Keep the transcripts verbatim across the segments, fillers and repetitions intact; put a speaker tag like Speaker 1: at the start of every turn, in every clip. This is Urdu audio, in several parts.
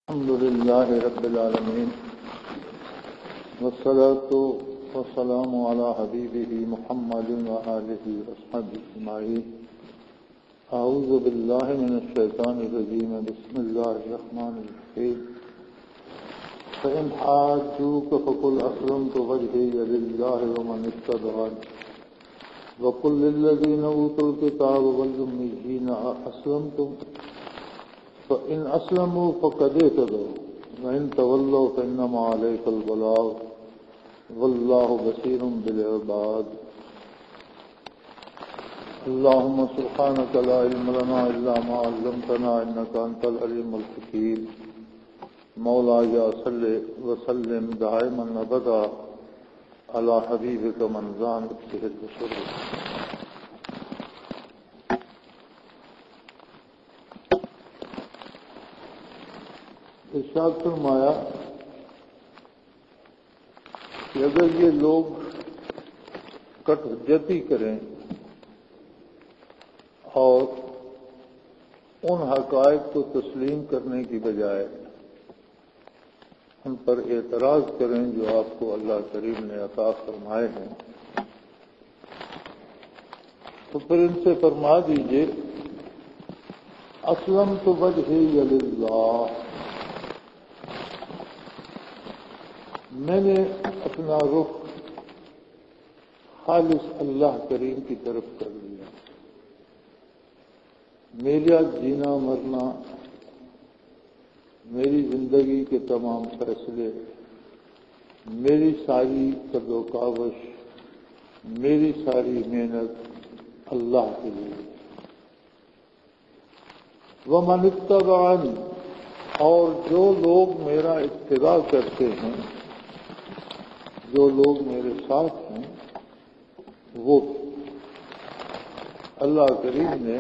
Speaker 1: الحمد لله رب العالمين والصلاة والسلام على حبيبه محمد وآله وصحبه أجمعين. أعوذ بالله من الشيطان الرجيم. بسم الله الرحمن الرحيم. فإن حاجوك فقل أسلمت وجهي لله ومن اتبعني وقل للذين أوتوا الكتاب والأميين أسلمتم فإن أسلموا فقد اهتدوا وإن تولوا فإنما عليك البلاغ والله بصير بالعباد. اللهم سبحانك لا علم لنا إلا ما علمتنا إنك أنت العليم الحكيم. مولاي صل وسلم دائما أبدا على حبيبك من زانت به البشر. ارشاد فرمایا کہ اگر یہ لوگ کٹ حجتی کریں اور ان حقائق کو تسلیم کرنے کی بجائے ان پر اعتراض کریں جو آپ کو اللہ کریم نے عطا فرمائے ہیں، تو پھر ان سے فرما دیجئے اسلمت وجہی للہ، میں نے اپنا رخ خالص اللہ کریم کی طرف کر لیا. میرا جینا مرنا، میری زندگی کے تمام فیصلے، میری ساری قد و کاوش، میری ساری محنت اللہ کے لیے. وَمَنِ اتَّبَعَنِ، اور جو لوگ میرا اتباع کرتے ہیں، جو لوگ میرے ساتھ ہیں، وہ اللہ کریم نے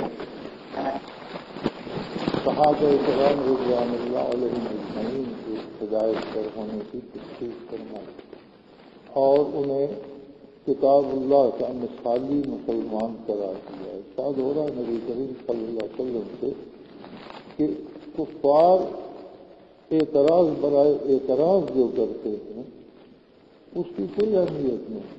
Speaker 1: صحابہ کرام رضوان اللہ علیہم اجمعین کی ہدایت پر ہونے کی تصدیق فرمائی اور انہیں کتاب اللہ کا مثالی مسلمان قرار دیا. ارشاد ہو رہا نبی کریم صلی اللہ علیہ وسلم سے کہ کفار اعتراض برائے اعتراض جو کرتے ہیں اس کی کوئی اہمیت نہیں.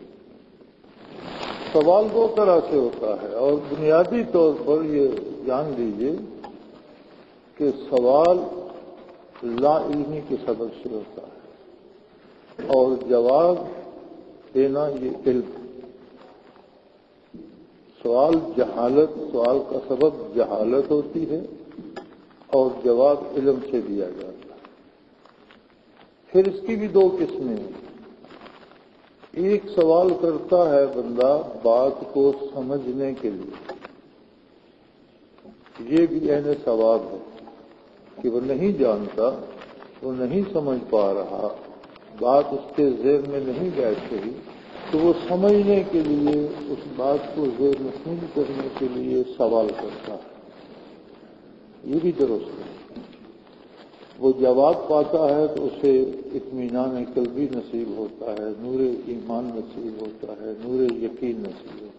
Speaker 1: سوال دو طرح سے ہوتا ہے اور بنیادی طور پر یہ جان لیجیے کہ سوال لا علمی کے سبب سے ہوتا ہے اور جواب دینا یہ علم. سوال جہالت سوال کا سبب جہالت ہوتی ہے اور جواب علم سے دیا جاتا ہے. پھر اس کی بھی دو قسمیں ہیں. ایک سوال کرتا ہے بندہ بات کو سمجھنے کے لیے، یہ بھی عین ثواب ہے کہ وہ نہیں جانتا، وہ نہیں سمجھ پا رہا، بات اس کے ذہن میں نہیں بیٹھ رہی، تو وہ سمجھنے کے لیے اس بات کو ذہن نشین کرنے کے لیے سوال کرتا ہے. یہ بھی درست ہے. وہ جواب پاتا ہے تو اسے اطمینان قلبی نصیب ہوتا ہے، نور ایمان نصیب ہوتا ہے، نور یقین نصیب ہوتا ہے.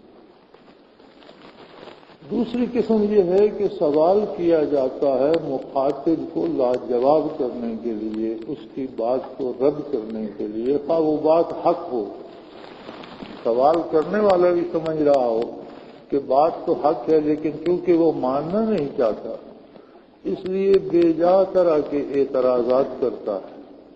Speaker 1: دوسری قسم یہ ہے کہ سوال کیا جاتا ہے مخاطب کو لاجواب کرنے کے لیے، اس کی بات کو رد کرنے کے لیے، خواہ وہ بات حق ہو. سوال کرنے والا بھی سمجھ رہا ہو کہ بات تو حق ہے لیکن کیونکہ وہ ماننا نہیں چاہتا اس لیے بے جا طرح کے اعتراضات کرتا ہے.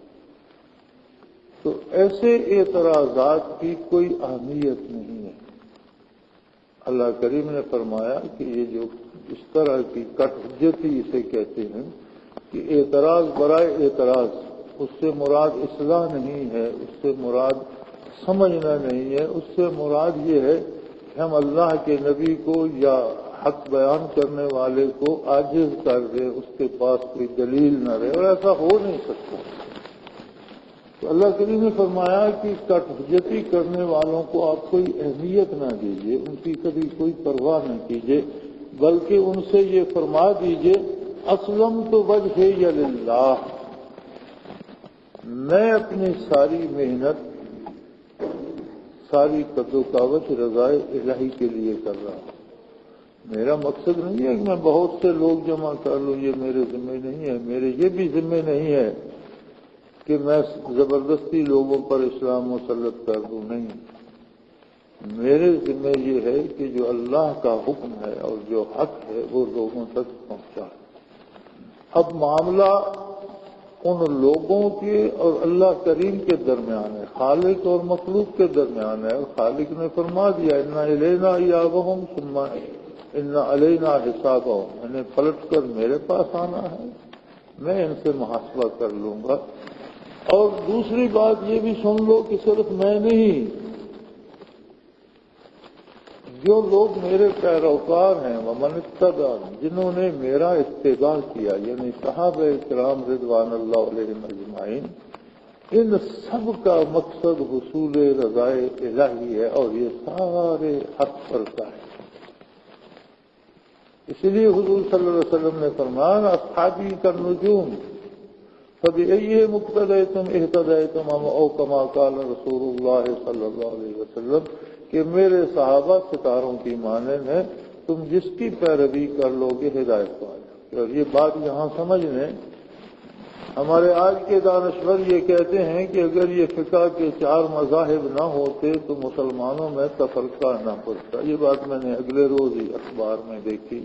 Speaker 1: تو ایسے اعتراضات کی کوئی اہمیت نہیں ہے. اللہ کریم نے فرمایا کہ یہ جو اس طرح کی کٹ حجتی اسے کہتے ہیں کہ اعتراض برائے اعتراض، اس سے مراد اصلاح نہیں ہے، اس سے مراد سمجھنا نہیں ہے، اس سے مراد یہ ہے کہ ہم اللہ کے نبی کو یا حق بیان کرنے والے کو عاجز کر دے، اس کے پاس کوئی دلیل نہ رہے، اور ایسا ہو نہیں سکتا. تو اللہ کریم نے فرمایا کہ کٹ حجتی کرنے والوں کو آپ کوئی اہمیت نہ دیجیے، ان کی کبھی کوئی پرواہ نہ کیجیے، بلکہ ان سے یہ فرما دیجیے اسلمت وجہی للہ، میں اپنی ساری محنت، ساری قد و کاوش رضائے الہی کے لیے کر رہا ہوں. میرا مقصد نہیں ہے کہ میں بہت سے لوگ جمع کر لوں، یہ میرے ذمہ نہیں ہے. میرے یہ بھی ذمہ نہیں ہے کہ میں زبردستی لوگوں پر اسلام مسلط کر دوں. نہیں، میرے ذمہ یہ ہے کہ جو اللہ کا حکم ہے اور جو حق ہے وہ لوگوں تک پہنچا. اب معاملہ ان لوگوں کے اور اللہ کریم کے درمیان ہے، خالق اور مخلوق کے درمیان ہے. اور خالق نے فرما دیا انا الینا ایابہم ثم ان علینا حسابہم، میں نے پلٹ کر میرے پاس آنا ہے، میں ان سے محاسبہ کر لوں گا. اور دوسری بات یہ بھی سن لو کہ صرف میں نہیں، جو لوگ میرے پیروکار ہیں ومن اتبعن، جنہوں نے میرا اتباع کیا، یعنی صحابہ کرام رضوان اللہ علیہم اجمعین، ان سب کا مقصد حصول رضائے الہی ہے اور یہ سارے حق پر کا ہے. اسی لیے حضور صلی اللہ علیہ وسلم نے فرمایا اصحابی کالنجوم فبأیہم اقتدیتم اہتدیتم او کما قال رسول اللہ صلی اللہ علیہ وسلم، کہ میرے صحابہ ستاروں کی مانند ہیں، تم جس کی پیروی کر لو گے ہدایت پا جاؤ. اور یہ بات یہاں سمجھ لیں، ہمارے آج کے دانشور یہ کہتے ہیں کہ اگر یہ فقہ کے چار مذاہب نہ ہوتے تو مسلمانوں میں تفرقہ نہ پڑتا. یہ بات میں نے اگلے روز ہی اخبار میں دیکھی.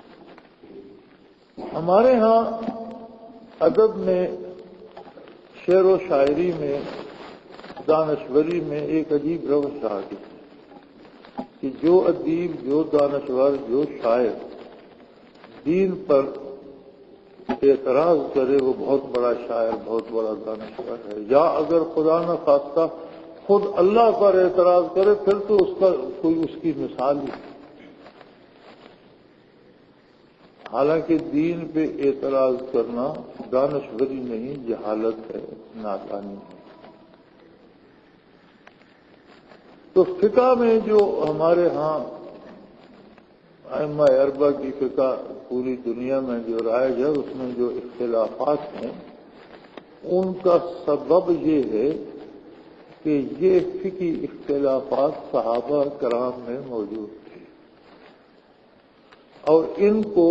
Speaker 1: ہمارے ہاں ادب میں، شعر و شاعری میں، دانشوری میں ایک عجیب روش آ گئی کہ جو ادیب، جو دانشور، جو شاعر دین پر اعتراض کرے وہ بہت بڑا شاعر، بہت بڑا دانشور ہے. یا اگر خدا نہ خواستہ خود اللہ پر اعتراض کرے پھر تو اس کا کوئی اس کی مثال ہی. حالانکہ دین پہ اعتراض کرنا دانشوری نہیں، جہالت ہے، نادانی ہے. تو فقہ میں جو ہمارے ہاں ائمہ اربعہ کی فقہ پوری دنیا میں جو رائج ہے، اس میں جو اختلافات ہیں ان کا سبب یہ ہے کہ یہ فقہی اختلافات صحابہ کرام میں موجود تھے اور ان کو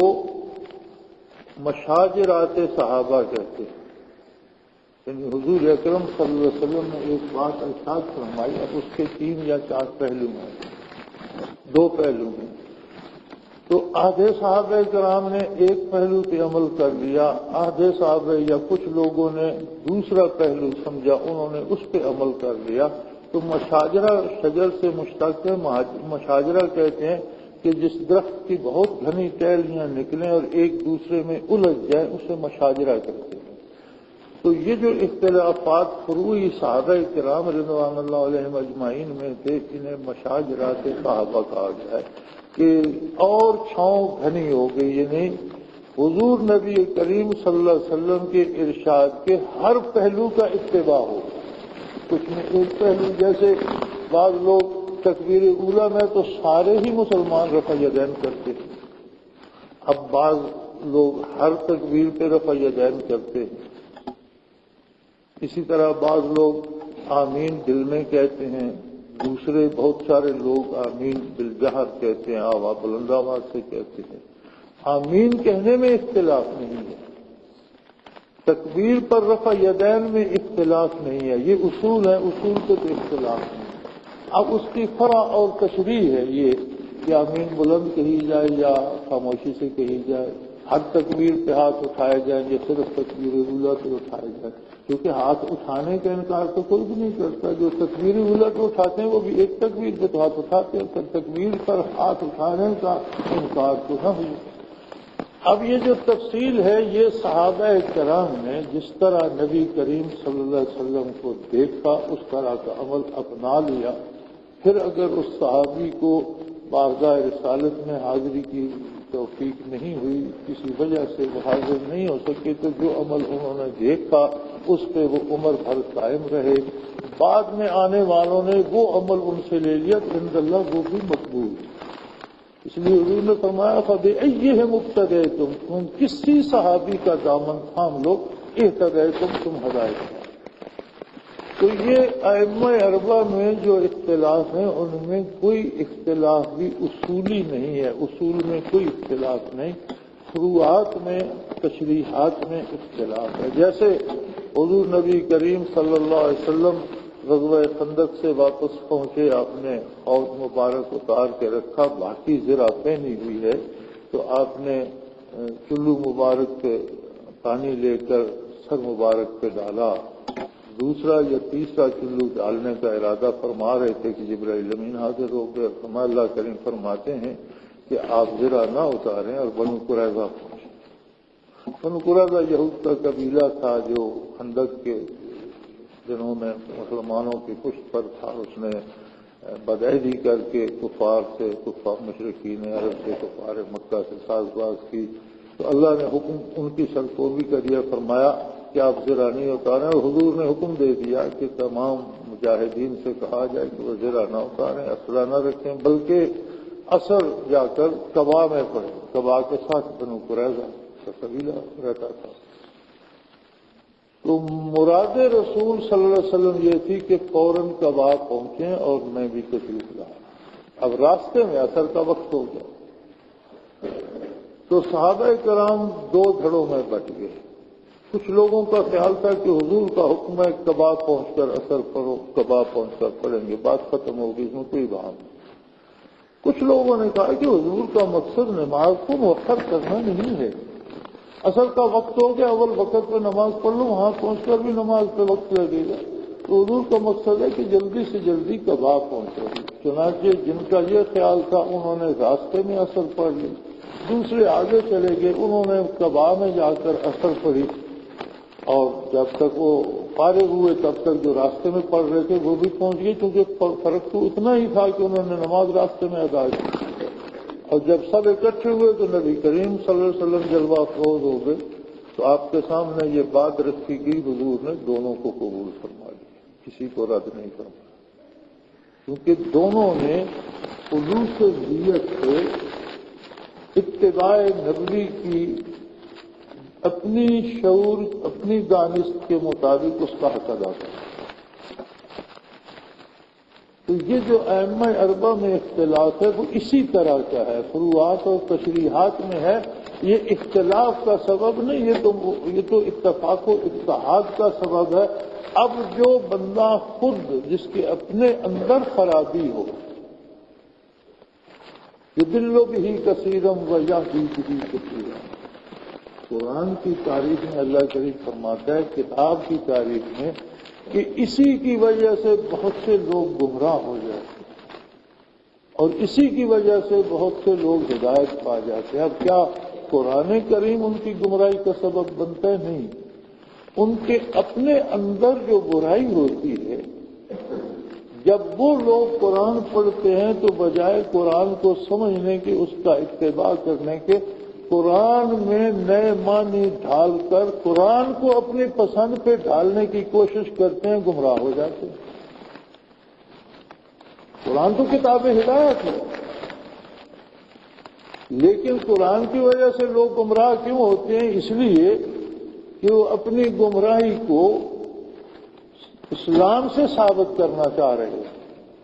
Speaker 1: مشاجرات صحابہ کہتے ہیں. یعنی حضور اکرم صلی اللہ علیہ وسلم نے ایک بات ارشاد فرمائی. اب اس کے تین یا چار پہلو ہیں، دو پہلو ہیں. تو آدھے صحابہ کرام نے ایک پہلو پہ عمل کر لیا، آدھے صحابہ یا کچھ لوگوں نے دوسرا پہلو سمجھا، انہوں نے اس پہ عمل کر لیا. تو مشاجرہ شجر سے مشتق ہے. مشاجرہ کہتے ہیں کہ جس درخت کی بہت گھنی ٹہنیاں نکلیں اور ایک دوسرے میں الجھ جائیں، اسے مشاجرہ کہتے ہیں. تو یہ جو اختلافات فروعی صحابہ کرام رضوان اللہ علیہم اجمعین میں تھے، انہیں مشاجرات صحابہ کہا گیا ہے. کہ اور چھاؤں گھنی ہو گئی، یعنی حضور نبی کریم صلی اللہ علیہ وسلم کے ارشاد کے ہر پہلو کا اتباع ہو. کچھ میں ایک پہلو، جیسے بعض لوگ تکبیر اولیٰ میں تو سارے ہی مسلمان رفع یدین کرتے ہیں، اب بعض لوگ ہر تکبیر پہ رفع یدین کرتے ہیں. اسی طرح بعض لوگ آمین دل میں کہتے ہیں، دوسرے بہت سارے لوگ آمین بالجہر کہتے ہیں، آواز بلند آواز سے کہتے ہیں. آمین کہنے میں اختلاف نہیں ہے، تکبیر پر رفع یدین میں اختلاف نہیں ہے. یہ اصول ہے، اصول پہ تو اختلاف نہیں ہے. اب اس کی فرع اور تشریح ہے یہ کہ آمین بلند کہی جائے یا خاموشی سے کہی جائے، ہر تکبیر پہ ہاتھ اٹھائے جائیں یا صرف تکبیر اولیٰ پہ اٹھائے جائیں. کیونکہ ہاتھ اٹھانے کا انکار تو کوئی بھی نہیں کرتا. جو تکبیر اولیٰ پہ اٹھاتے ہیں وہ بھی ایک تکبیر پہ تو ہاتھ اٹھاتے ہیں، پھر تکبیر پر ہاتھ اٹھانے کا انکار تو نہ ہو. اب یہ جو تفصیل ہے یہ صحابہ کرام نے جس طرح نبی کریم صلی اللہ علیہ وسلم کو دیکھا اس طرح کا عمل اپنا لیا. پھر اگر اس صحابی کو بارگاہ رسالت میں حاضری کی توفیق نہیں ہوئی، کسی وجہ سے وہ حاضر نہیں ہو سکے، تو جو عمل انہوں نے دیکھا اس پہ وہ عمر بھر قائم رہے. بعد میں آنے والوں نے وہ عمل ان سے لے لیا تو عند اللہ وہ بھی مقبول. اس لیے حضور نے فرمایا فبأیہم اقتدیتم، تم کسی صحابی کا دامن تھام لو، اہتدیتم، تم ہدایت. تو یہ ائمہ اربعہ میں جو اختلاف ہیں ان میں کوئی اختلاف بھی اصولی نہیں ہے، اصول میں کوئی اختلاف نہیں، فروعات میں تشریحات میں اختلاف ہے۔ جیسے حضور نبی کریم صلی اللہ علیہ وسلم غزوہ خندق سے واپس پہنچے، آپ نے حوض مبارک اتار کے رکھا، باقی زرہ پہنی ہوئی ہے، تو آپ نے چلو مبارک پہ پانی لے کر سر مبارک پہ ڈالا، دوسرا یا تیسرا چلو ڈالنے کا ارادہ فرما رہے تھے کہ جبرائیل امین حاضر ہو گئے، فرمایا اللہ کریم فرماتے ہیں کہ آپ زرہ نہ اتاریں اور بنو قریظہ پہنچے۔ بنو قریظہ یہود کا قبیلہ تھا جو خندق کے دنوں میں مسلمانوں کی پشت پر تھا، اس نے بدعہدی کر کے کفار سے کفار مشرکین عرب سے کفار مکہ سے ساز باز کی، تو اللہ نے حکم ان کی سرکوبی کا دیا، فرمایا کہ آپ زرہ نہیں اتاریں، اور حضور نے حکم دے دیا کہ تمام مجاہدین سے کہا جائے کہ وہ زرہ نہ اتاریں، اسلحہ نہ رکھیں، بلکہ اثر جا کر قبا میں پڑے۔ قبا کے ساتھ بنو قریظہ کا قبیلہ رہتا تھا۔ تو مراد رسول صلی اللہ علیہ وسلم یہ تھی کہ فوراً قبا پہنچیں اور میں بھی تشریف لایا۔ اب راستے میں اثر کا وقت ہو گیا تو صحابہ کرام دو دھڑوں میں بٹ گئے۔ کچھ لوگوں کا خیال تھا کہ حضور کا حکم ہے قبا پہنچ کر اثر پڑھو، قبا پہنچ کر پڑھیں گے، بات ختم ہوگی، اس میں کوئی بحث نہیں۔ کچھ لوگوں نے کہا کہ حضور کا مقصد نماز کو مؤخر کرنا نہیں ہے، اثر کا وقت ہو گیا، اول وقت پہ نماز پڑھ لو، وہاں پہنچ کر بھی نماز پہ وقت لگے گا، تو حضور کا مقصد ہے کہ جلدی سے جلدی قبا پہنچے۔ چنانچہ جن کا یہ خیال تھا انہوں نے راستے میں اثر پڑھ لی، دوسرے آگے چلے گئے، انہوں نے قبا میں جا کر اثر پڑھی، اور جب تک وہ فارغ ہوئے تب تک جو راستے میں پڑھ رہے تھے وہ بھی پہنچ گئے، کیونکہ فرق تو اتنا ہی تھا کہ انہوں نے نماز راستے میں ادا کی۔ اور جب سب اکٹھے ہوئے تو نبی کریم صلی اللہ علیہ وسلم جلوہ افروز ہو گئے، تو آپ کے سامنے یہ بات رکھی گئی، حضور نے دونوں کو قبول فرما لیا، کسی کو رد نہیں فرمایا، کیونکہ دونوں نے خلوص نیت سے اتباع نبوی کی اپنی شعور اپنی دانست کے مطابق اس کا حق ادا کرا۔ تو یہ جو ائمہ اربعہ میں اختلاف ہے وہ اسی طرح کا ہے، فروعات اور تشریحات میں ہے، یہ اختلاف کا سبب نہیں، یہ تو یہ تو اتفاق و اتحاد کا سبب ہے۔ اب جو بندہ خود جس کے اپنے اندر خرابی ہو، یضل بہ کثیرا ویہدی بہ کثیرا، قرآن کی تعریف میں اللہ کریم فرماتا ہے، کتاب کی تعریف میں، کہ اسی کی وجہ سے بہت سے لوگ گمراہ ہو جاتے ہیں اور اسی کی وجہ سے بہت سے لوگ ہدایت پا جاتے ہیں۔ اب کیا قرآن کریم ان کی گمراہی کا سبب بنتا ہے؟ نہیں، ان کے اپنے اندر جو برائی ہوتی ہے، جب وہ لوگ قرآن پڑھتے ہیں تو بجائے قرآن کو سمجھنے کے، اس کا اتباع کرنے کے، قرآن میں نئے معنی ڈھال کر قرآن کو اپنی پسند پہ ڈالنے کی کوشش کرتے ہیں، گمراہ ہو جاتے ہیں۔ قرآن تو کتاب ہدایت ہے، لیکن قرآن کی وجہ سے لوگ گمراہ کیوں ہوتے ہیں؟ اس لیے کہ وہ اپنی گمراہی کو اسلام سے ثابت کرنا چاہ رہے ہیں،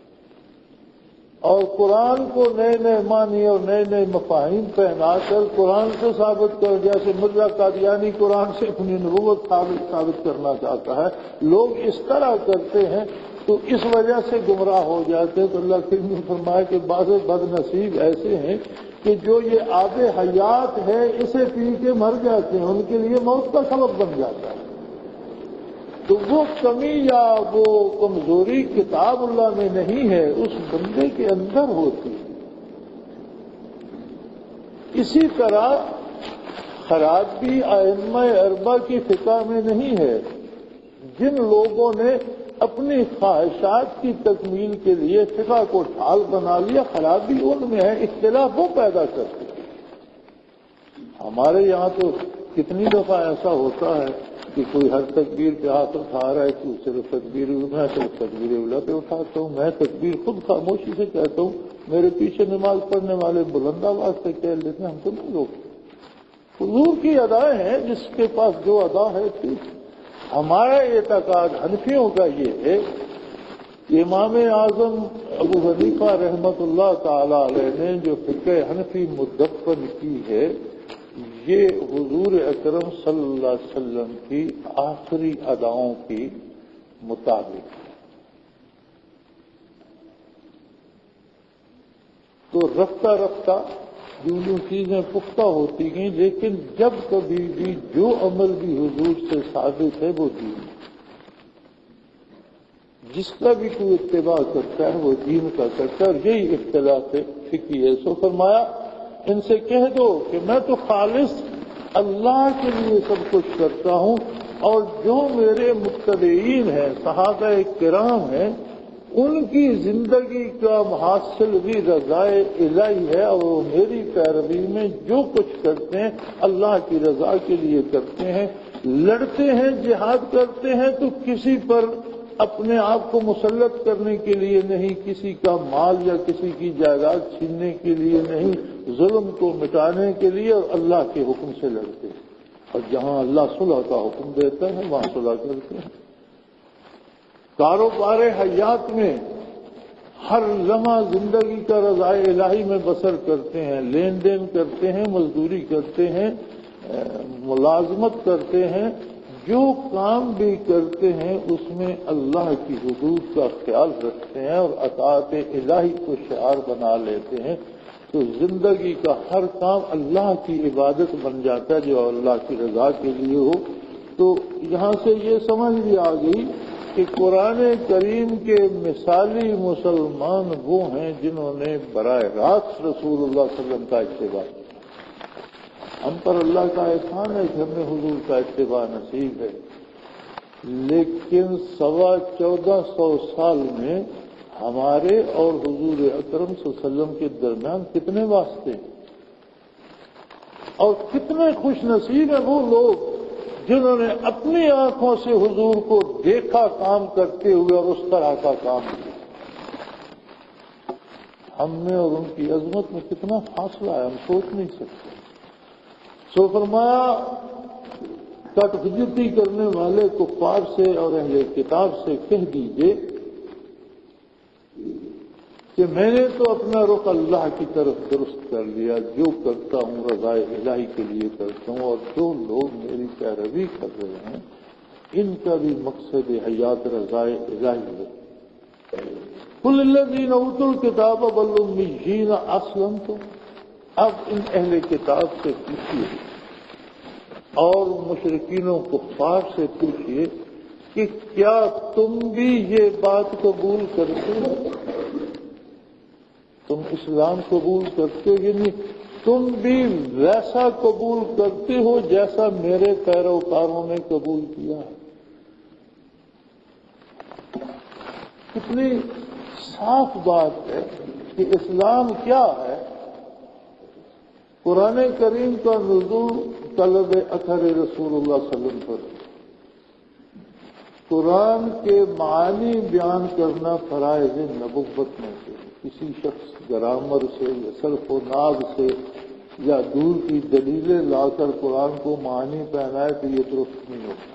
Speaker 1: اور قرآن کو نئے نئے معنی اور نئے نئے مفاہیم پہنا کر قرآن سے ثابت کر، جیسے مرزا قادیانی قرآن سے اپنی نبوت ثابت کرنا چاہتا ہے، لوگ اس طرح کرتے ہیں تو اس وجہ سے گمراہ ہو جاتے ہیں۔ تو اللہ کریم نے فرمایا کہ بعض بد نصیب ایسے ہیں کہ جو یہ آب حیات ہے اسے پی کے مر جاتے ہیں، ان کے لیے موت کا سبب بن جاتا ہے۔ تو وہ کمی یا وہ کمزوری کتاب اللہ میں نہیں ہے، اس بندے کے اندر ہوتی ہے۔ اسی طرح خرابی ائمہ اربعہ کی فقہ میں نہیں ہے۔ جن لوگوں نے اپنی خواہشات کی تکمیل کے لیے فقہ کو ڈھال بنا لیا، خرابی ان میں ہے، اختلاف وہ پیدا کرتے ہیں۔ ہمارے یہاں تو کتنی دفعہ ایسا ہوتا ہے کہ کوئی ہر تکبیر پہ ہاتھ اٹھا رہا ہے، تو صرف تکبیر میں صرف تکبیر اولیٰ پہ اٹھاتا ہوں، میں تکبیر خود خاموشی سے کہتا ہوں، میرے پیچھے نماز پڑھنے والے بلند آواز سے کہہ لیتے ہیں، ہم تو نہیں روکتے۔ حضور کی ادائیں ہیں، جس کے پاس جو ادا ہے ٹھیک، ہمارا اعتقاد حنفیوں کا یہ ہے کہ امام اعظم ابو حنیفہ رحمۃ اللہ تعالی علیہ نے جو فقہ حنفی مدفن کی ہے یہ حضور اکرم صلی اللہ علیہ وسلم کی آخری اداؤں کی مطابق ہے۔ تو رفتہ رفتہ جو جو چیزیں پختہ ہوتی گئیں، لیکن جب کبھی بھی جو عمل بھی حضور سے ثابت ہے وہ دین ہے۔ جس کا بھی کوئی اتباع کرتا ہے وہ دین کا کرتا ہے، اور یہی اختلاف فقہی ہے۔ سو فرمایا ان سے کہہ دو کہ میں تو خالص اللہ کے لیے سب کچھ کرتا ہوں، اور جو میرے متبعین ہیں صحابہ کرام ہیں ان کی زندگی کا محاصل بھی رضائے الہی ہے، اور وہ میری پیروی میں جو کچھ کرتے ہیں اللہ کی رضا کے لیے کرتے ہیں۔ لڑتے ہیں، جہاد کرتے ہیں تو کسی پر اپنے آپ کو مسلط کرنے کے لیے نہیں، کسی کا مال یا کسی کی جائیداد چھیننے کے لیے نہیں، ظلم کو مٹانے کے لیے اور اللہ کے حکم سے لڑتے ہیں، اور جہاں اللہ صلح کا حکم دیتا ہے وہاں صلح کرتے ہیں۔ کاروبار حیات میں ہر لمحہ زندگی کا رضائے الہی میں بسر کرتے ہیں، لین دین کرتے ہیں، مزدوری کرتے ہیں، ملازمت کرتے ہیں، جو کام بھی کرتے ہیں اس میں اللہ کی حدود کا خیال رکھتے ہیں اور اطاعت الہی کو شعار بنا لیتے ہیں، تو زندگی کا ہر کام اللہ کی عبادت بن جاتا ہے جو اللہ کی رضا کے لیے ہو۔ تو یہاں سے یہ سمجھ بھی آ گئی کہ قرآن کریم کے مثالی مسلمان وہ ہیں جنہوں نے براہ راست رسول اللہ صلی اللہ علیہ وسلم کا اتباع کیا۔ ہم پر اللہ کا احسان ہے کہ ہمیں حضور کا اتباع نصیب ہے، لیکن سوا چودہ سو سال میں ہمارے اور حضور اکرم صلی اللہ علیہ وسلم کے درمیان کتنے واسطے ہیں، اور کتنے خوش نصیب ہیں وہ لوگ جنہوں نے اپنی آنکھوں سے حضور کو دیکھا کام کرتے ہوئے اور اس طرح کا کام کیا۔ ہم میں اور ان کی عظمت میں کتنا فاصلہ ہے، ہم سوچ نہیں سکتے۔ سو فرمایا کٹ حجتی کرنے والے کفار سے اور اہل کتاب سے کہہ دیجئے کہ میں نے تو اپنا رخ اللہ کی طرف درست کر لیا، جو کرتا ہوں رضائے الہی کے لیے کرتا ہوں، اور جو لوگ میری پیروی کر رہے ہیں ان کا بھی مقصد حیات رضائے الہی ہے۔ قل الذین اوتوا الکتاب والامیین اسلمتم، اب ان اہل کتاب سے پوچھیے اور مشرکین و کفار سے پوچھیے کہ کیا تم بھی یہ بات قبول کرتے ہو؟ تم اسلام قبول کرتے ہو، یعنی تم بھی ویسا قبول کرتے ہو جیسا میرے پیروکاروں نے قبول کیا ہے؟ کتنی صاف بات ہے کہ اسلام کیا ہے۔ قرآن کریم کا نزول طلب اثر رسول اللہ صلی اللہ علیہ وسلم پر، قرآن کے معانی بیان کرنا فرائض نبوت میں سے، کسی شخص گرامر سے یا صرف و ناز سے یا دور کی دلیلیں لا کر قرآن کو معانی پہنائے تو یہ درست نہیں ہوتا۔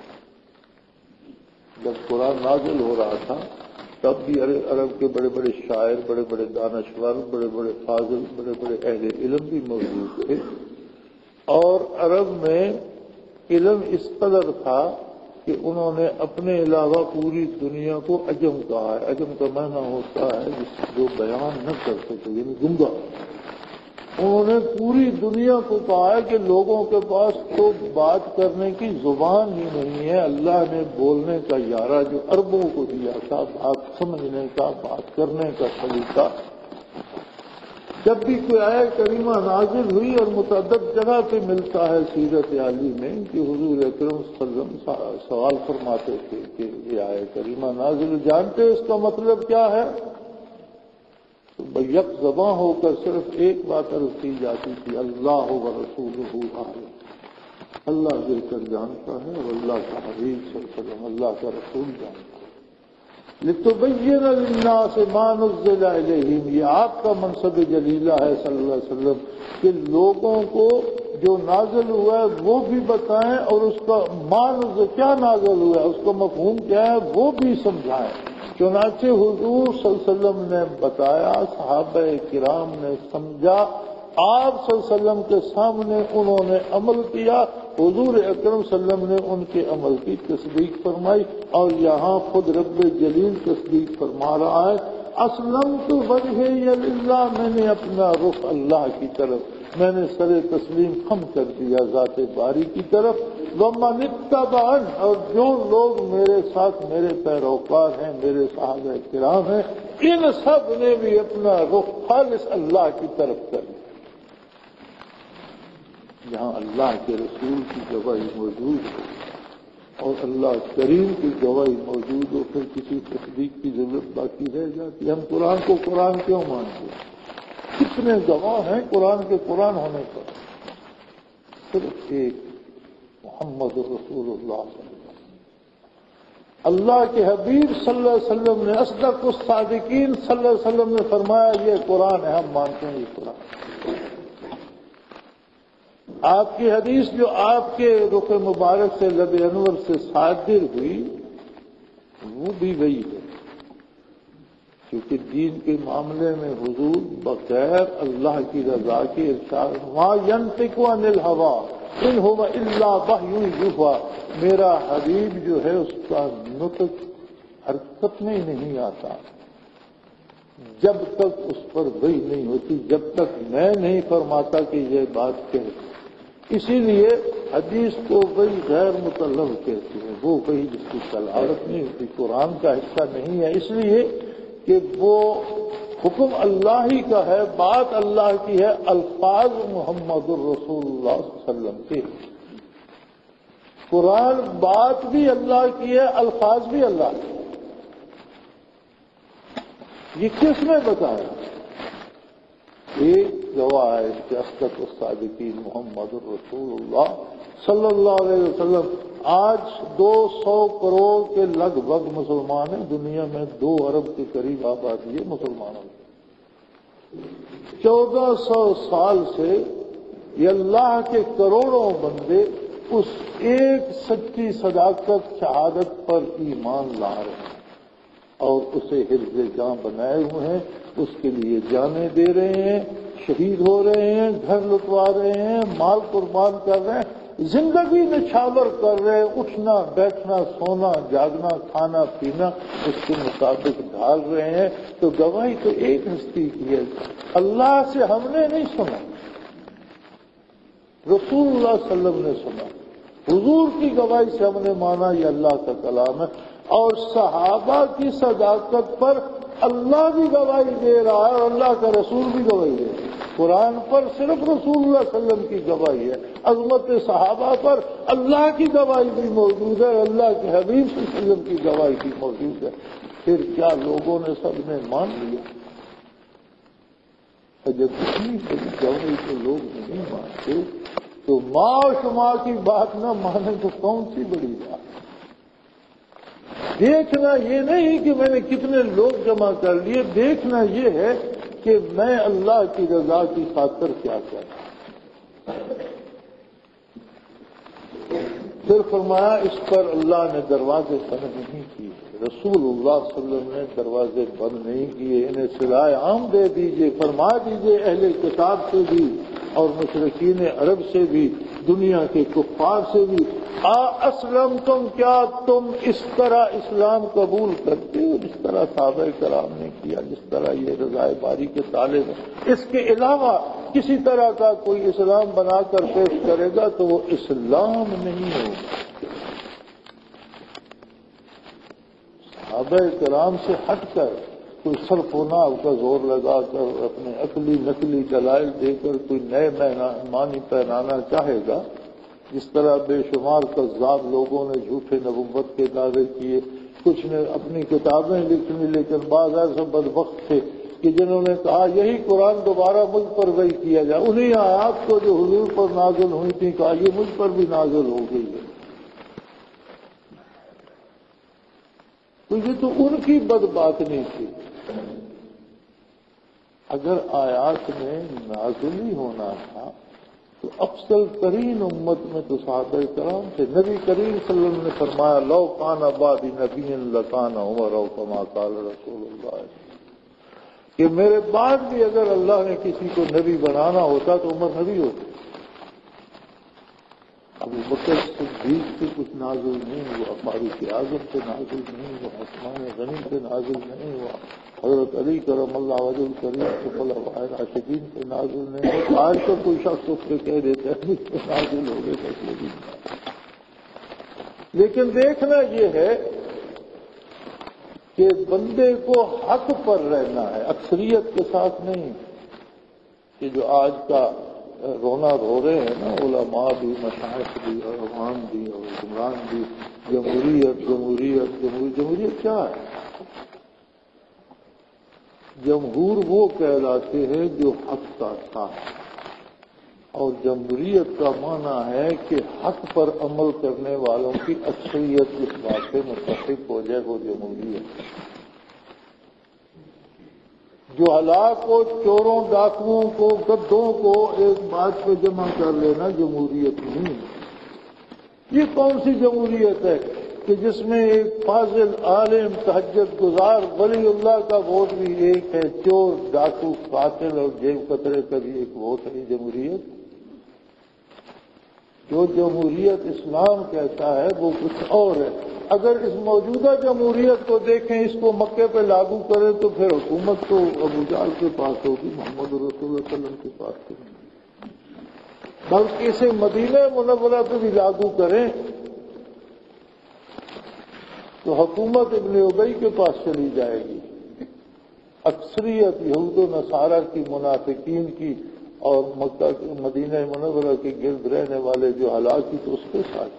Speaker 1: جب قرآن نازل ہو رہا تھا تب بھی عرب کے بڑے بڑے شاعر، بڑے بڑے دانشور، بڑے بڑے فاضل، بڑے بڑے اہل علم بھی موجود تھے، اور عرب میں علم اس قدر تھا کہ انہوں نے اپنے علاوہ پوری دنیا کو عجم کہا ہے۔ عجم کا معنی ہوتا ہے جس جو بیان نہ کر سکے، یعنی گنگا۔ انہوں نے پوری دنیا کو کہا ہے کہ لوگوں کے پاس تو بات کرنے کی زبان ہی نہیں ہے، اللہ نے بولنے کا یارہ جو عربوں کو دیا تھا، بات سمجھنے کا، بات کرنے کا طریقہ۔ جب بھی کوئی آیت کریمہ نازل ہوئی، اور متعدد جگہ پہ ملتا ہے سیرت عالی میں کہ حضور اکرم صلی اللہ علیہ وسلم سوال فرماتے تھے کہ یہ آیت کریمہ نازل، جانتے اس کا مطلب کیا ہے؟ تو یک زباں ہو کر صرف ایک بات عرض کی جاتی تھی، اللہ و رسولہ اعلم، اللہ بہتر جانتا ہے اور اللہ کا حبیب صلی اللہ علیہ وسلم، اللہ کا رسول جانتا ہے۔ لتبین للناس ما نزل الیہم، یہ آپ کا منصب جلیلہ ہے صلی اللہ علیہ وسلم کہ لوگوں کو جو نازل ہوا ہے وہ بھی بتائیں اور اس کا معنی کیا نازل ہوا ہے، اس کا مفہوم کیا ہے وہ بھی سمجھائیں۔ چنانچہ حضور صلی اللہ علیہ وسلم نے بتایا، صحابہ کرام نے سمجھا، آپ صلی اللہ علیہ وسلم کے سامنے انہوں نے عمل کیا، حضور اکرم صلی اللہ علیہ وسلم نے ان کے عمل کی تصدیق فرمائی، اور یہاں خود رب جلیل تصدیق فرما رہا ہے، اسلمت وجہی للہ، میں نے اپنا رخ اللہ کی طرف، میں نے سر تسلیم خم کر دیا ذات باری کی طرف، ومن اتبعن، اور جو لوگ میرے ساتھ میرے پیروکار ہیں، میرے صحابہ کرام ہیں، ان سب نے بھی اپنا رخ خالص اللہ کی طرف کر دیا۔ جہاں اللہ کے رسول کی گواہی موجود ہے اور اللہ کریم کی گواہی موجود ہو، پھر کسی تصدیق کی ضرورت باقی رہ جاتی ہے۔ ہم قرآن کو قرآن کیوں مانتے ہیں؟ کتنے گواہ ہیں قرآن کے قرآن ہونے پر؟ صرف ایک، محمد رسول اللہ صلی اللہ علیہ وسلم۔ اللہ کے حبیب صلی اللہ علیہ وسلم نے، اصدق الصادقین صلی اللہ علیہ وسلم نے فرمایا یہ قرآن ہے، ہم مانتے ہیں یہ قرآن۔ آپ کی حدیث جو آپ کے رخ مبارک سے لب انور سے صادر ہوئی وہ بھی وہی ہے، کیونکہ دین کے معاملے میں حضور بغیر اللہ کی رضا کے ارشاد، ما ینطق عن الہویٰ ان هو الا وحی یوحیٰ، میرا حبیب جو ہے اس کا نطق حرکت میں نہیں آتا جب تک اس پر وحی نہیں ہوتی، جب تک میں نہیں فرماتا کہ یہ بات کہے۔ اسی لیے حدیث کو وہی غیر مطلب کہتے ہیں، وہ وہی جس کی تلاوت نہیں ہوتی، قرآن کا حصہ نہیں ہے، اس لیے کہ وہ حکم اللہ ہی کا ہے، بات اللہ کی ہے، الفاظ محمد الرسول اللہ صلی اللہ علیہ وسلم کے۔ قرآن بات بھی اللہ کی ہے، الفاظ بھی اللہ کے۔ یہ کس نے بتایا؟ ایک گواہ ہے اس کے، اصدق الصادقین محمد الرسول اللہ صلی اللہ علیہ وسلم۔ آج دو سو کروڑ کے لگ بھگ مسلمان ہیں دنیا میں، دو ارب کے قریب آبادی ہے مسلمانوں کی۔ چودہ سو سال سے یہ اللہ کے کروڑوں بندے اس ایک سچی صداقت شہادت پر ایمان لا رہے ہیں اور اسے حفظ جاں بنائے ہوئے ہیں، اس کے لیے جانیں دے رہے ہیں، شہید ہو رہے ہیں، گھر لٹوا رہے ہیں، مال قربان کر رہے ہیں، زندگی نچھاور کر رہے ہیں، اٹھنا بیٹھنا سونا جاگنا کھانا پینا اس کے مطابق ڈھال رہے ہیں۔ تو گواہی تو ایک ہستی کی ہے، اللہ سے ہم نے نہیں سنا، رسول اللہ صلی اللہ علیہ وسلم نے سنا، حضور کی گواہی سے ہم نے مانا یہ اللہ کا کلام ہے، اور صحابہ کی صداقت پر اللہ بھی گواہی دے رہا ہے اور اللہ کا رسول بھی گواہی دے رہا ہے۔ قرآن پر صرف رسول اللہ صلی اللہ علیہ وسلم کی گواہی ہے، عظمت صحابہ پر اللہ کی گواہی بھی موجود ہے، اللہ کے حبیب صلی اللہ علیہ وسلم کی گواہی بھی موجود ہے۔ پھر کیا لوگوں نے سب نے مان لیا؟ جب اتنی بڑی گواہی کو لوگ نہیں مانتے تو ماں و شمار کی بات نہ مانے تو کون سی بڑی بات؟ دیکھنا یہ نہیں کہ میں نے کتنے لوگ جمع کر لیے، دیکھنا یہ ہے کہ میں اللہ کی رضا کی خاطر کیا کرتا۔ پھر فرمایا اس پر اللہ نے دروازے بند نہیں کیے، رسول اللہ صلی اللہ علیہ وسلم نے دروازے بند نہیں کیے، انہیں صلاح عام دے دیجئے، فرما دیجئے اہل کتاب سے بھی اور مشرکین عرب سے بھی، دنیا کے کفار سے بھی، آ اسلم تم، کیا تم اس طرح اسلام قبول کرتے ہو جس طرح صحابہ کرام نے کیا، جس طرح یہ رضا باری کے طالب ہیں؟ اس کے علاوہ کسی طرح کا کوئی اسلام بنا کر پیش کرے گا تو وہ اسلام نہیں ہوگا۔ صحابہ کرام سے ہٹ کر کوئی صرف و نحو کا زور لگا کر اپنے عقلی نقلی دلائل دے کر کوئی نئے معنی پہنانا چاہے گا، جس طرح بے شمار کذاب لوگوں نے جھوٹے نبوت کے دعوے کیے، کچھ نے اپنی کتابیں لکھنی، لیکن بعض ایسے بدبخت تھے کہ جنہوں نے کہا یہی قرآن دوبارہ مجھ پر وحی کیا جائے، انہی آیات کو جو حضور پر نازل ہوئی تھی کہا یہ مجھ پر بھی نازل ہو گئی ہے۔ تو یہ تو ان کی بد بات نہیں تھی۔ اگر آیات میں نازل ہی ہونا تھا تو افضل ترین امت میں تو صحابہ کرام تھے. نبی کریم صلی اللہ علیہ وسلم نے فرمایا لو کان بعدی نبی لکان عمر او کما قال رسول اللہ کہ میرے بعد بھی اگر اللہ نے کسی کو نبی بنانا ہوتا تو عمر نبی ہوتا. ابو بکر صدیق سے کچھ نازل نہیں ہوا, فاروق اعظم سے نازل نہیں ہوا, عثمان غنی سے نازل نہیں ہوا, حضرت علی کرم اللہ وجہ کریم سے خلفائے راشدین سے نازل نہیں ہوا. آج تو کوئی شخص اس سے کہہ دیتا ہے اس سے نازل ہو گئے تھے. لیکن دیکھنا یہ ہے کہ بندے کو حق پر رہنا ہے, اکثریت کے ساتھ نہیں. کہ جو آج کا رونا رو رہے ہیں نا علماء بھی, مشائخ بھی, اور عوام بھی, اور حکمران بھی, جمہوریت جمہوریت جمہوریت جمہوریت کیا ہے؟ جمہور وہ کہلاتے ہیں جو حق کا ساتھ, اور جمہوریت کا معنی ہے کہ حق پر عمل کرنے والوں کی اکثریت اس بات سے متفق ہو جائے, وہ جمہوریت. جو ہلاک کو, چوروں ڈاکوؤں کو, گدھوں کو ایک بات پہ جمع کر لینا جمہوریت نہیں. یہ کون سی جمہوریت ہے کہ جس میں ایک فاضل عالم تہجد گزار ولی اللہ کا ووٹ بھی ایک ہے, چور ڈاکو قاتل اور جیب کترے کا بھی ایک ووٹ ہے. جمہوریت جو جمہوریت اسلام کہتا ہے وہ کچھ اور ہے. اگر اس موجودہ جمہوریت کو دیکھیں, اس کو مکے پہ لاگو کریں تو پھر حکومت تو ابو جہل کے پاس ہوگی, محمد رسول اللہ صلی اللہ علیہ وسلم کے پاس نہیں. بلکہ اسے مدینہ منورہ پہ بھی لاگو کریں تو حکومت ابن ابی کے پاس چلی جائے گی. اکثریت یہود و نصارہ کی, منافقین کی, اور مکہ مدینہ منورہ کے گرد رہنے والے جو ہلاک کی تو اس کے ساتھ.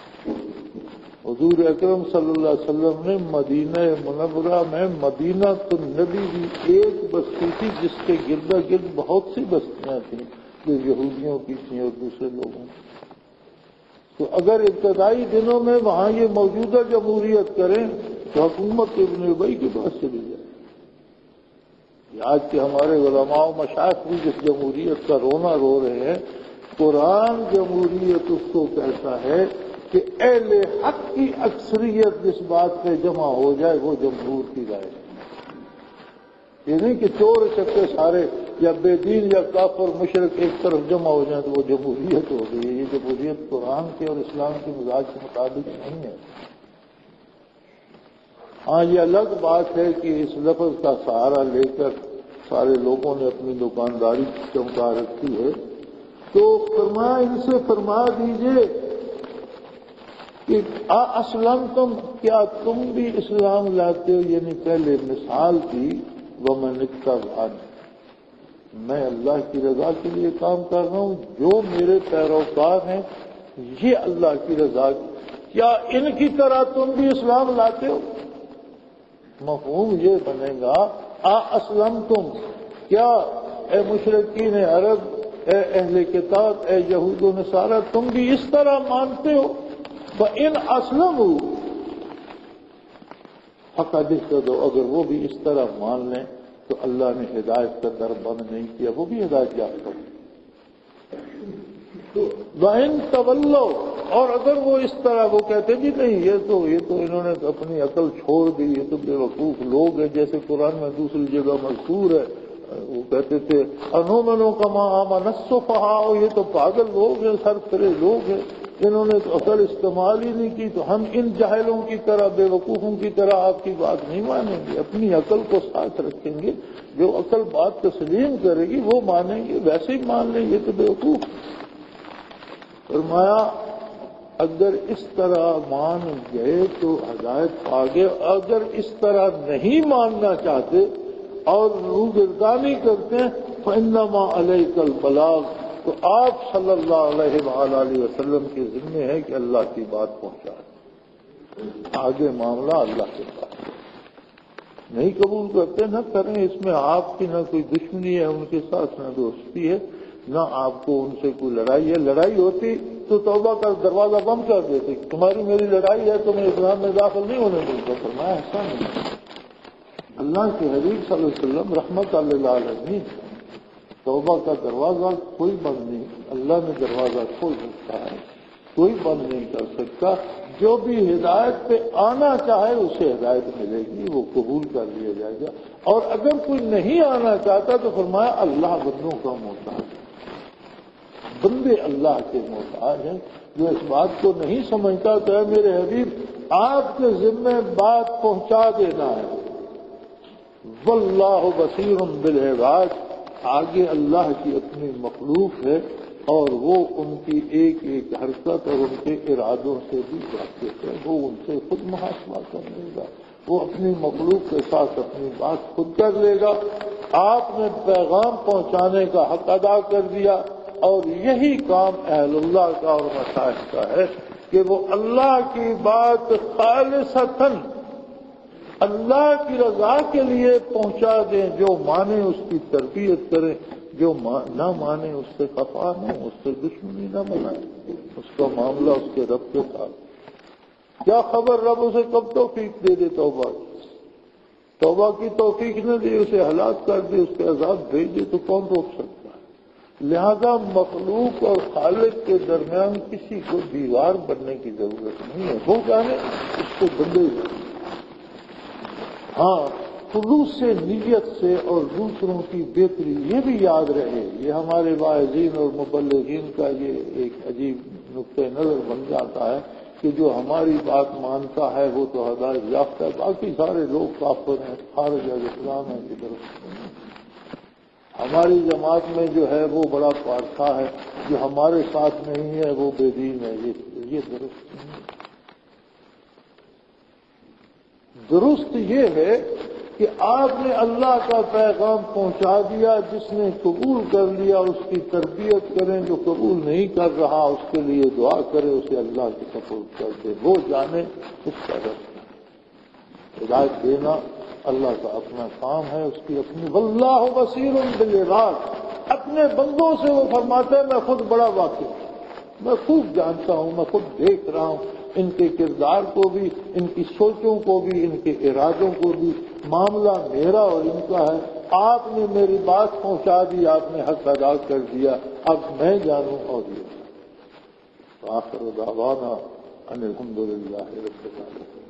Speaker 1: حضور اکرم صلی اللہ علیہ وسلم نے مدینہ منورہ میں مدینہ النبی بھی ایک بستی تھی جس کے گردا گرد بہت سی بستیاں تھیں جو یہودیوں کی تھیں اور دوسرے لوگوں کی. تو اگر ابتدائی دنوں میں وہاں یہ موجودہ جمہوریت کریں تو حکومت ابن ابی کے پاس چلی جائے. آج کے ہمارے علماء و مشائخ بھی جس جمہوریت کا رونا رو رہے ہیں, قرآن جمہوریت اس کو کہتا ہے کہ اہل حق کی اکثریت جس بات پہ جمع ہو جائے وہ جمہور کی رائے. یہ نہیں کہ چور چکے سارے یا بے دین یا کافر مشرک ایک طرف جمع ہو جائیں تو وہ جمہوریت ہو گئی. یہ جمہوریت قرآن کے اور اسلام کے مزاج کے مطابق نہیں ہے. ہاں یہ الگ بات ہے کہ اس لفظ کا سہارا لے کر سارے لوگوں نے اپنی دکانداری چمکا رکھی ہے. تو فرمایا ان سے فرما دیجئے کہ اسلم تم, کیا تم بھی اسلام لاتے ہو؟ یعنی پہلے مثال تھی ومن اتبعن, میں اللہ کی رضا کے لیے کام کر رہا ہوں, جو میرے پیروکار ہیں یہ اللہ کی رضا. کیا ان کی طرح تم بھی اسلام لاتے ہو؟ مفہوم یہ بنے گا اسلم تم, کیا اے مشرکین عرب, اے اہل کتاب, اے یہود و نصارہ, تم بھی اس طرح مانتے ہو؟ فَإِنْ أَسْلَمُوا فَقَدِ اهْتَدَوْا, اگر وہ بھی اس طرح مان لیں تو اللہ نے ہدایت کا در بند نہیں کیا, وہ بھی ہدایت یافتہ ہو. وَإِنْ تَوَلَّوْا, اور اگر وہ اس طرح وہ کہتے جی نہیں یہ تو یہ تو انہوں نے اپنی عقل چھوڑ دی, یہ تو بے وقوف لوگ ہیں, جیسے قرآن میں دوسری جگہ مذکور ہے, وہ کہتے تھے انؤمن کما آمن السفہاء, یہ تو پاگل لوگ ہیں, سر پھرے لوگ ہیں, انہوں نے تو عقل استعمال ہی نہیں کی, تو ہم ان جاہلوں کی طرح بے وقوفوں کی طرح آپ کی بات نہیں مانیں گے, اپنی عقل کو ساتھ رکھیں گے, جو عقل بات تسلیم کرے گی وہ مانیں گے, ویسے ہی مان لیں گے تو بے وقوف. فرمایا اگر اس طرح مان گئے تو ہدایت پا گئے, اگر اس طرح نہیں ماننا چاہتے اور روگردانی کرتے ہیں فإنما علیک البلاغ, تو آپ صلی اللہ علیہ وآلہ وسلم کے ذمہ ہے کہ اللہ کی بات پہنچائیں, آگے معاملہ اللہ کے پاس. نہیں قبول کرتے نہ کریں, اس میں آپ کی نہ کوئی دشمنی ہے ان کے ساتھ, نہ دوستی ہے, نہ آپ کو ان سے کوئی لڑائی ہے. لڑائی ہوتی تو توبہ کا دروازہ بند کر دیتے, تمہاری میری لڑائی ہے تو میں اسلام میں داخل نہیں ہونے دوں. فرمایا ایسا نہیں, اللہ کے حبیب صلی اللہ علیہ وسلم رحمت للعالمین, توبہ کا دروازہ کوئی بند نہیں، اللہ نے دروازہ کھول رکھا ہے، کوئی بند نہیں کر سکتا۔ جو بھی ہدایت پہ آنا چاہے اسے ہدایت ملے گی، وہ قبول کر لیا جائے گا۔ اور اگر کوئی نہیں آنا چاہتا تو فرمایا اللہ بندوں کا محتاج ہے، بندے اللہ کے محتاج ہیں۔ جو اس بات کو نہیں سمجھتا تو ہے میرے حبیب آپ کے ذمہ بات پہنچا دینا ہے۔ واللہ بصیر بالعباد، آگے اللہ کی اپنی مخلوق ہے اور وہ ان کی ایک ایک حرکت اور ان کے ارادوں سے بھی واقف ہے، وہ ان سے خود محاسبہ کر لے گا، وہ اپنی مخلوق کے ساتھ اپنی بات خود کر لے گا۔ آپ نے پیغام پہنچانے کا حق ادا کر دیا، اور یہی کام اہل اللہ کا اور مشائخ کا ہے کہ وہ اللہ کی بات خالصتاً اللہ کی رضا کے لیے پہنچا دیں، جو مانے اس کی تربیت کریں، جو نہ مانے اس سے خفا نہ ہو، اس سے دشمنی نہ بنائے، اس کا معاملہ اس کے رب کے ساتھ۔ کیا خبر رب اسے کب توفیق دے دے توبہ کی، توبہ کی توفیق نہ دے، اسے ہلاک کر دے، اس کے عذاب بھیج دے تو کون روک سکتا ہے؟ لہذا مخلوق اور خالق کے درمیان کسی کو دیوار بننے کی ضرورت نہیں ہے، وہ جانے اس کو بندے جانے۔ ہاں خلوص سے، نیت سے اور دوسروں کی بہتری، یہ بھی یاد رہے، یہ ہمارے واعظین اور مبلغین کا یہ ایک عجیب نقطۂ نظر بن جاتا ہے کہ جو ہماری بات مانتا ہے وہ تو ہدایت یافتہ ہے، باقی سارے لوگ کافر ہیں، خارج اسلام ہے کی طرف۔ ہماری جماعت میں جو ہے وہ بڑا پارسا ہے، جو ہمارے ساتھ نہیں ہے وہ بے دین ہے، یہ یہ درست نہیں ہے۔ درست یہ ہے کہ آپ نے اللہ کا پیغام پہنچا دیا، جس نے قبول کر لیا اس کی تربیت کریں، جو قبول نہیں کر رہا اس کے لیے دعا کرے، اسے اللہ کے سپرد کر دے، وہ جانے اس کا رستہ۔ ہدایت دینا اللہ کا اپنا کام ہے، اس کی اپنی۔ واللہ بصیر بالعباد، اپنے بندوں سے وہ فرماتا ہے میں خود بڑا واقف ہوں، میں خوب جانتا ہوں، میں خود دیکھ رہا ہوں ان کے کردار کو بھی، ان کی سوچوں کو بھی، ان کے ارادوں کو بھی، معاملہ میرا اور ان کا ہے۔ آپ نے میری بات پہنچا دی، آپ نے حق ادا کر دیا، اب میں جانوں اور یہ۔ آخر دعوانا ان الحمد للہ رب العالمین۔